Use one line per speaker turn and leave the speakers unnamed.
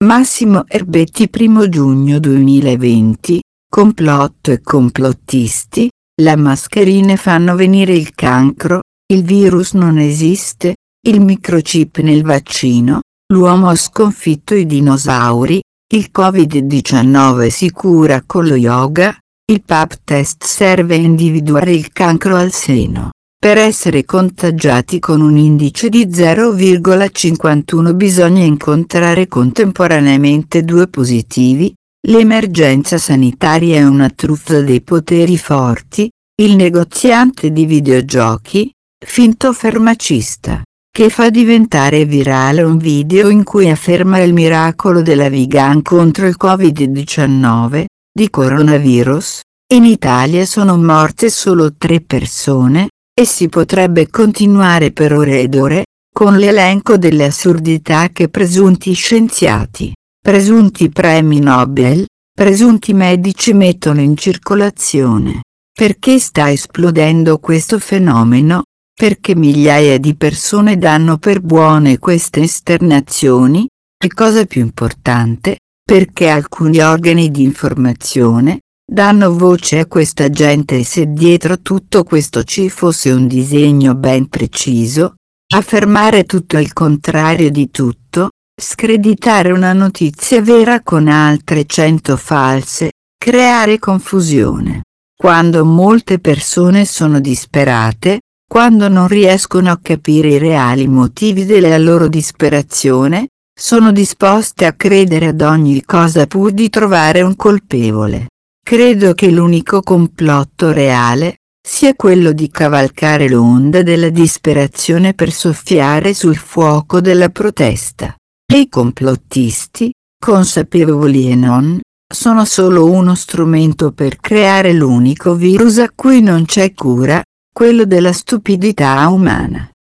Massimo Erbetti 1 giugno 2020, complotto e complottisti, le mascherine fanno venire il cancro, il virus non esiste, il microchip nel vaccino, l'uomo ha sconfitto i dinosauri, il Covid-19 si cura con lo yoga, il Pap test serve a individuare il cancro al seno. Per essere contagiati con un indice di 0,51 bisogna incontrare contemporaneamente 2 positivi, l'emergenza sanitaria è una truffa dei poteri forti, il negoziante di videogiochi, finto farmacista, che fa diventare virale un video in cui afferma il miracolo della vegan contro il Covid-19, di coronavirus, in Italia sono morte solo 3 persone, e si potrebbe continuare per ore ed ore, con l'elenco delle assurdità che presunti scienziati, presunti premi Nobel, presunti medici mettono in circolazione. Perché sta esplodendo questo fenomeno? Perché migliaia di persone danno per buone queste esternazioni? E cosa più importante, perché alcuni organi di informazione danno voce a questa gente e se dietro tutto questo ci fosse un disegno ben preciso, affermare tutto il contrario di tutto, screditare una notizia vera con altre 100 false, creare confusione. Quando molte persone sono disperate, quando non riescono a capire i reali motivi della loro disperazione, sono disposte a credere ad ogni cosa pur di trovare un colpevole. Credo che l'unico complotto reale sia quello di cavalcare l'onda della disperazione per soffiare sul fuoco della protesta. E i complottisti, consapevoli e non, sono solo uno strumento per creare l'unico virus a cui non c'è cura, quello della stupidità umana.